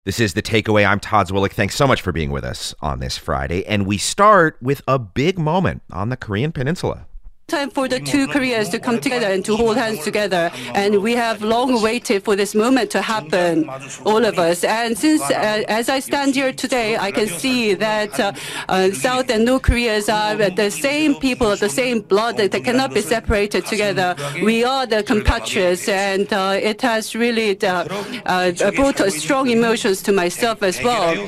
This is The Takeaway. I'm Todd Zwillich. Thanks so much for being with us on this Friday. And we start with a big moment on the Korean Peninsula. Time for the two Koreas to come together and to hold hands together. And we have long waited for this moment to happen, all of us. And since, as I stand here today, I can see that South and North Koreas are the same people, the same blood, that they cannot be separated together. We are the compatriots, and it has really brought strong emotions to myself as well.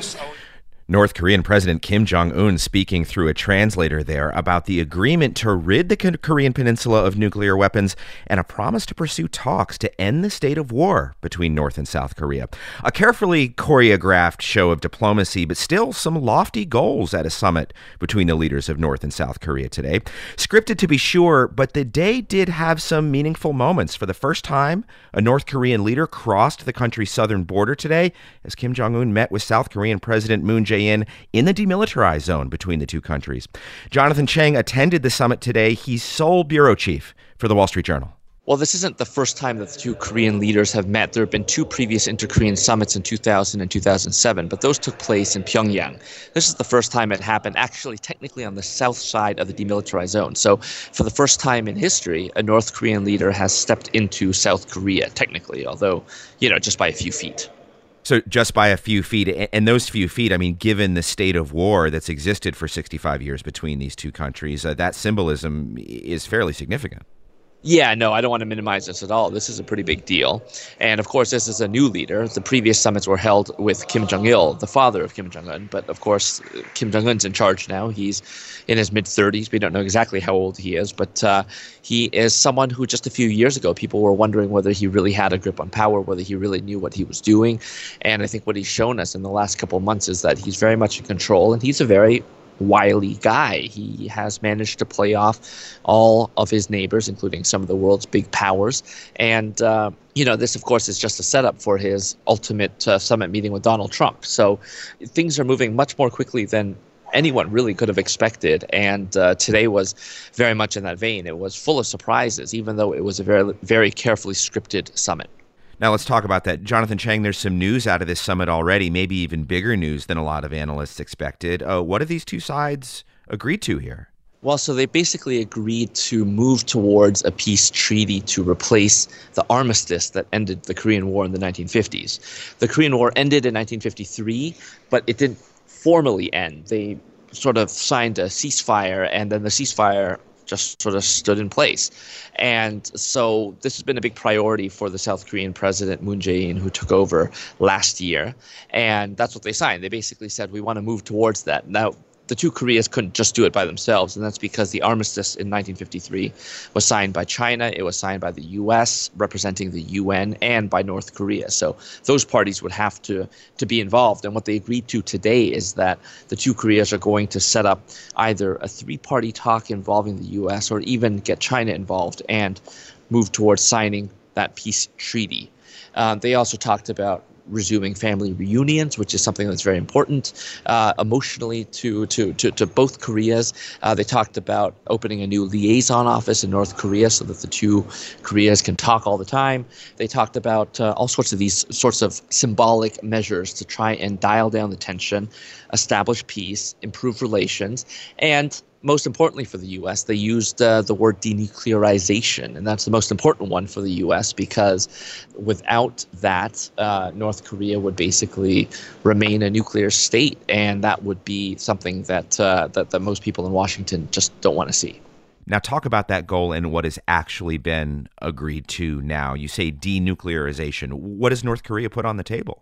North Korean President Kim Jong-un speaking through a translator there about the agreement to rid the Korean Peninsula of nuclear weapons and a promise to pursue talks to end the state of war between North and South Korea. A carefully choreographed show of diplomacy, but still some lofty goals at a summit between the leaders of North and South Korea today. Scripted to be sure, but the day did have some meaningful moments. For the first time, a North Korean leader crossed the country's southern border today as Kim Jong-un met with South Korean President Moon Jae-in in the demilitarized zone between the two countries. Jonathan Chang attended the summit today. He's Seoul bureau chief for the Wall Street Journal. Well, this isn't the first time that the two Korean leaders have met. There have been two previous inter-Korean summits in 2000 and 2007, but those took place in Pyongyang. This is the first time it happened, actually technically on the south side of the demilitarized zone. So for the first time in history, a North Korean leader has stepped into South Korea, technically, although, just by a few feet. So just by a few feet, and those few feet, I mean, given the state of war that's existed for 65 years between these two countries, that symbolism is fairly significant. Yeah, no, I don't want to minimize this at all. This is a pretty big deal. And of course, this is a new leader. The previous summits were held with Kim Jong-il, the father of Kim Jong-un. But of course, Kim Jong-un's in charge now. He's in his mid-30s. We don't know exactly how old he is. But he is someone who just a few years ago, people were wondering whether he really had a grip on power, whether he really knew what he was doing. And I think what he's shown us in the last couple of months is that he's very much in control. And he's a very wily guy. He has managed to play off all of his neighbors, including some of the world's big powers. And, this, of course, is just a setup for his ultimate summit meeting with Donald Trump. So things are moving much more quickly than anyone really could have expected. And today was very much in that vein. It was full of surprises, even though it was a very, very carefully scripted summit. Now let's talk about that. Jonathan Chang, there's some news out of this summit already, maybe even bigger news than a lot of analysts expected. What have these two sides agreed to here? Well, so they basically agreed to move towards a peace treaty to replace the armistice that ended the Korean War in the 1950s. The Korean War ended in 1953, but it didn't formally end. They sort of signed a ceasefire, and then the ceasefire just sort of stood in place. And so this has been a big priority for the South Korean president, Moon Jae-in, who took over last year. And that's what they signed. They basically said, we want to move towards that. Now, the two Koreas couldn't just do it by themselves, and that's because the armistice in 1953 was signed by China, it was signed by the U.S., representing the UN, and by North Korea. So those parties would have to be involved. And what they agreed to today is that the two Koreas are going to set up either a three-party talk involving the U.S. or even get China involved and move towards signing that peace treaty. They also talked about resuming family reunions, which is something that's very important emotionally to both Koreas. They talked about opening a new liaison office in North Korea so that the two Koreas can talk all the time. They talked about all sorts of these sorts of symbolic measures to try and dial down the tension, establish peace, improve relations, and most importantly for the U.S., they used the word denuclearization, and that's the most important one for the U.S. because without that, North Korea would basically remain a nuclear state, and that would be something that most people in Washington just don't want to see. Now talk about that goal and what has actually been agreed to now. You say denuclearization. What does North Korea put on the table?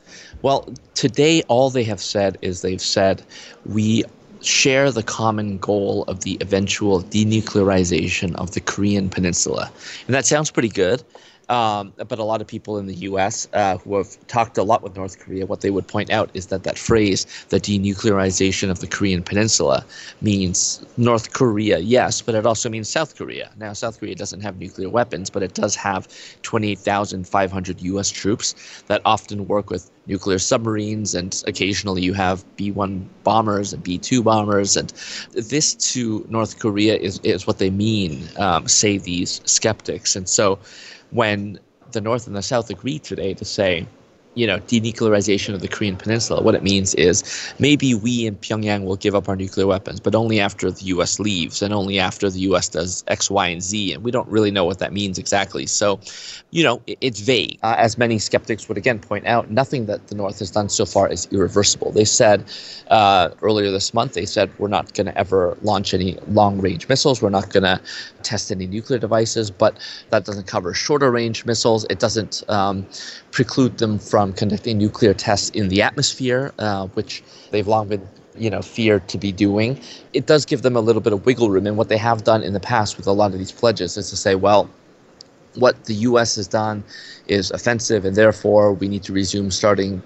Well, today all they have said is they've said we share the common goal of the eventual denuclearization of the Korean Peninsula. And that sounds pretty good. But a lot of people in the U.S. Who have talked a lot with North Korea, what they would point out is that phrase, the denuclearization of the Korean Peninsula, means North Korea, yes, but it also means South Korea. Now, South Korea doesn't have nuclear weapons, but it does have 28,500 U.S. troops that often work with nuclear submarines, and occasionally you have B-1 bombers and B-2 bombers. And this to North Korea is what they mean, say these skeptics. And so when the North and the South agreed today to say, denuclearization of the Korean Peninsula. What it means is maybe we in Pyongyang will give up our nuclear weapons, but only after the U.S. leaves and only after the U.S. does X, Y, and Z. And we don't really know what that means exactly. So, it's vague. As many skeptics would again point out, nothing that the North has done so far is irreversible. They said earlier this month, we're not going to ever launch any long-range missiles. We're not going to test any nuclear devices, but that doesn't cover shorter-range missiles. It doesn't preclude them from conducting nuclear tests in the atmosphere, which they've long been feared to be doing. It does give them a little bit of wiggle room, and what they have done in the past with a lot of these pledges is to say, well, what the U.S. has done is offensive, and therefore we need to resume starting,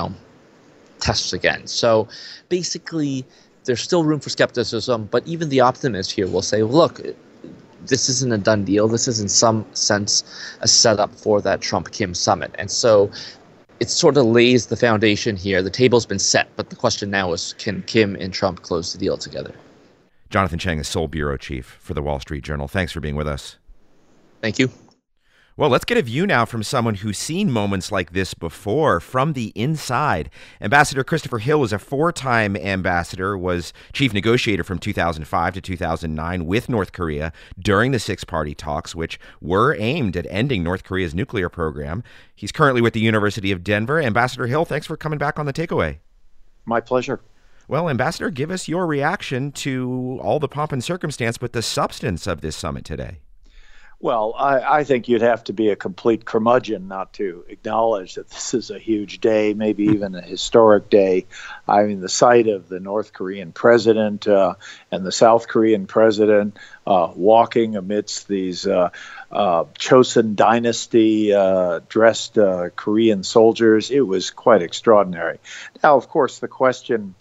tests again. So basically, there's still room for skepticism, but even the optimists here will say, well, look, this isn't a done deal. This is in some sense a setup for that Trump-Kim summit. And so it sort of lays the foundation here. The table's been set, but the question now is, can Kim and Trump close the deal together? Jonathan Chang is Seoul Bureau Chief for the Wall Street Journal. Thanks for being with us. Thank you. Well, let's get a view now from someone who's seen moments like this before from the inside. Ambassador Christopher Hill is a four-time ambassador, was chief negotiator from 2005 to 2009 with North Korea during the six-party talks, which were aimed at ending North Korea's nuclear program. He's currently with the University of Denver. Ambassador Hill, thanks for coming back on The Takeaway. My pleasure. Well, Ambassador, give us your reaction to all the pomp and circumstance, but the substance of this summit today. Well, I think you'd have to be a complete curmudgeon not to acknowledge that this is a huge day, maybe even a historic day. I mean, the sight of the North Korean president and the South Korean president walking amidst these Chosun dynasty dressed Korean soldiers, it was quite extraordinary. Now, of course, the question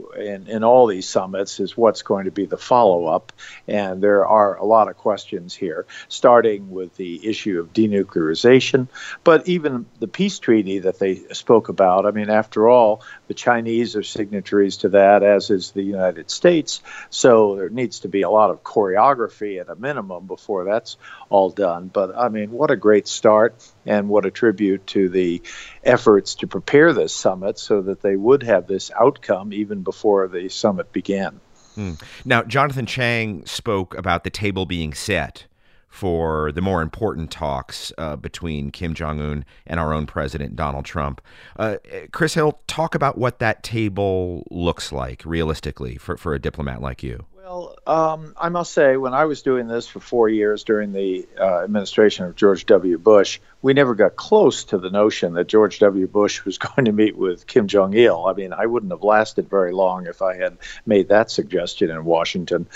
in all these summits is what's going to be the follow-up, and there are a lot of questions here, starting with the issue of denuclearization, but even the peace treaty that they spoke about. I mean, after all, the Chinese are signatories to that, as is the United States, so there needs to be a lot of choreography at a minimum before that's all done. But, I mean, what a great start, and what a tribute to the efforts to prepare this summit so that they would have this outcome even before the summit began. Now, Jonathan Chang spoke about the table being set for the more important talks between Kim Jong-un and our own president, Donald Trump. Chris Hill, talk about what that table looks like realistically for a diplomat like you. Well, I must say, when I was doing this for 4 years during the administration of George W. Bush, we never got close to the notion that George W. Bush was going to meet with Kim Jong-il. I mean, I wouldn't have lasted very long if I had made that suggestion in Washington.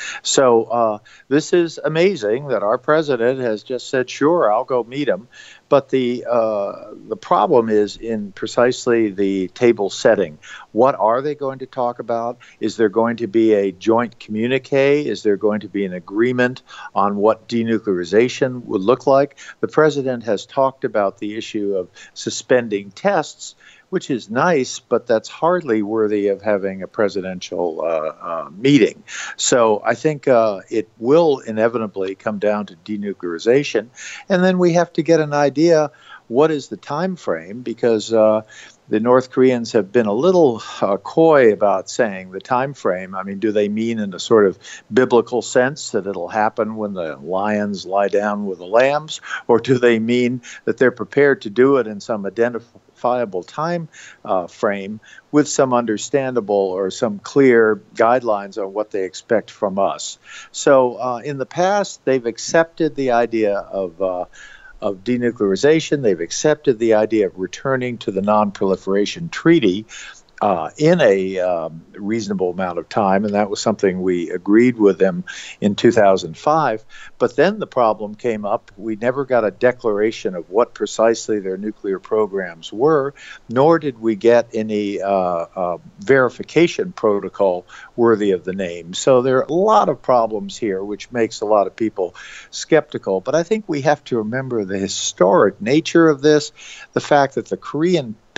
So this is amazing that our president has just said, sure, I'll go meet him. But the problem is in precisely the table setting. What are they going to talk about? Is there going to be a joint communique? Is there going to be an agreement on what denuclearization would look like? The president has talked about the issue of suspending tests, which is nice, but that's hardly worthy of having a presidential meeting. So I think it will inevitably come down to denuclearization. And then we have to get an idea, what is the time frame? Because the North Koreans have been a little coy about saying the time frame. I mean, do they mean in a sort of biblical sense that it'll happen when the lions lie down with the lambs? Or do they mean that they're prepared to do it in some identifiable time frame with some understandable or some clear guidelines on what they expect from us? So in the past, they've accepted the idea of denuclearization. They've accepted the idea of returning to the Non-Proliferation Treaty in a reasonable amount of time, and that was something we agreed with them in 2005. But then the problem came up. We never got a declaration of what precisely their nuclear programs were, nor did we get any verification protocol worthy of the name. So there are a lot of problems here, which makes a lot of people skeptical. But I think we have to remember the historic nature of this, the fact that the Korean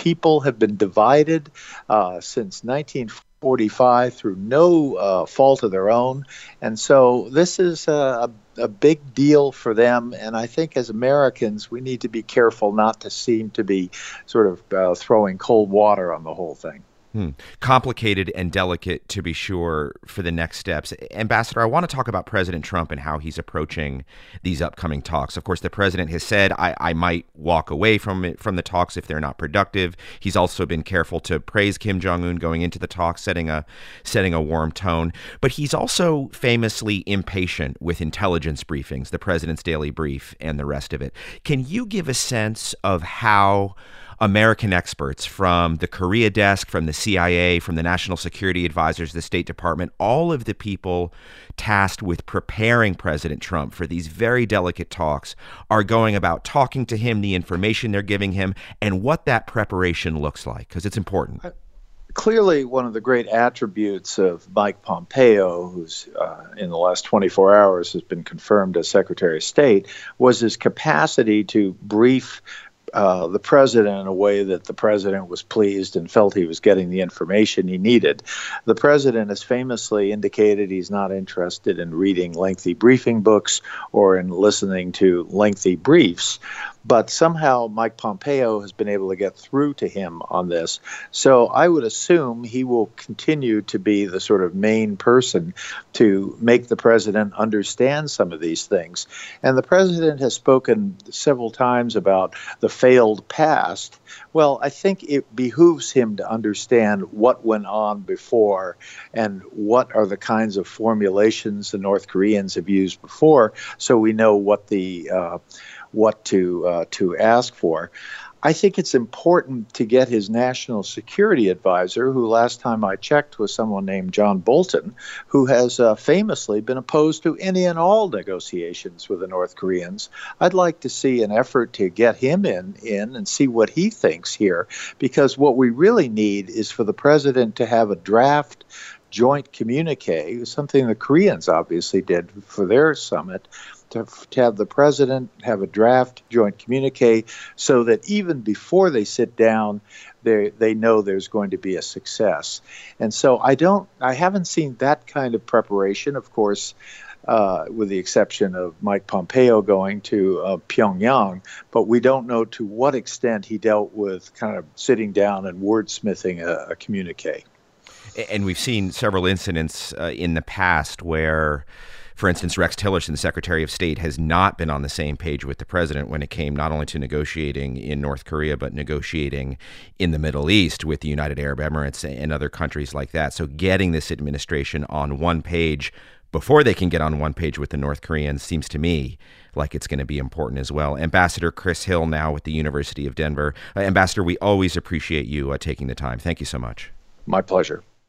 people have been divided since 1945 through no fault of their own. And so this is a big deal for them. And I think as Americans, we need to be careful not to seem to be sort of throwing cold water on the whole thing. Complicated and delicate, to be sure, for the next steps. Ambassador, I want to talk about President Trump and how he's approaching these upcoming talks. Of course, the president has said, I might walk away from the talks if they're not productive. He's also been careful to praise Kim Jong-un going into the talks, setting a warm tone. But he's also famously impatient with intelligence briefings, the president's daily brief and the rest of it. Can you give a sense of how American experts from the Korea desk, from the CIA, from the National Security Advisors, the State Department, all of the people tasked with preparing President Trump for these very delicate talks are going about talking to him, the information they're giving him, and what that preparation looks like? Because it's important. Clearly, one of the great attributes of Mike Pompeo, who's in the last 24 hours has been confirmed as Secretary of State, was his capacity to brief the president in a way that the president was pleased and felt he was getting the information he needed. The president has famously indicated he's not interested in reading lengthy briefing books or in listening to lengthy briefs. But somehow Mike Pompeo has been able to get through to him on this. So I would assume he will continue to be the sort of main person to make the president understand some of these things. And the president has spoken several times about the failed past. Well, I think it behooves him to understand what went on before and what are the kinds of formulations the North Koreans have used before, so we know what to ask for. I think it's important to get his national security advisor, who last time I checked was someone named John Bolton, who has famously been opposed to any and all negotiations with the North Koreans. I'd like to see an effort to get him in and see what he thinks here, because what we really need is for the president to have a draft joint communique, something the Koreans obviously did for their summit, to have the president have a draft joint communique so that even before they sit down, they know there's going to be a success. And so I haven't seen that kind of preparation, of course, with the exception of Mike Pompeo going to Pyongyang, but we don't know to what extent he dealt with kind of sitting down and wordsmithing a communique. And we've seen several incidents in the past where, for instance, Rex Tillerson, the Secretary of State, has not been on the same page with the president when it came not only to negotiating in North Korea, but negotiating in the Middle East with the United Arab Emirates and other countries like that. So getting this administration on one page before they can get on one page with the North Koreans seems to me like it's going to be important as well. Ambassador Chris Hill, now with the University of Denver. Ambassador, we always appreciate you taking the time. Thank you so much. My pleasure.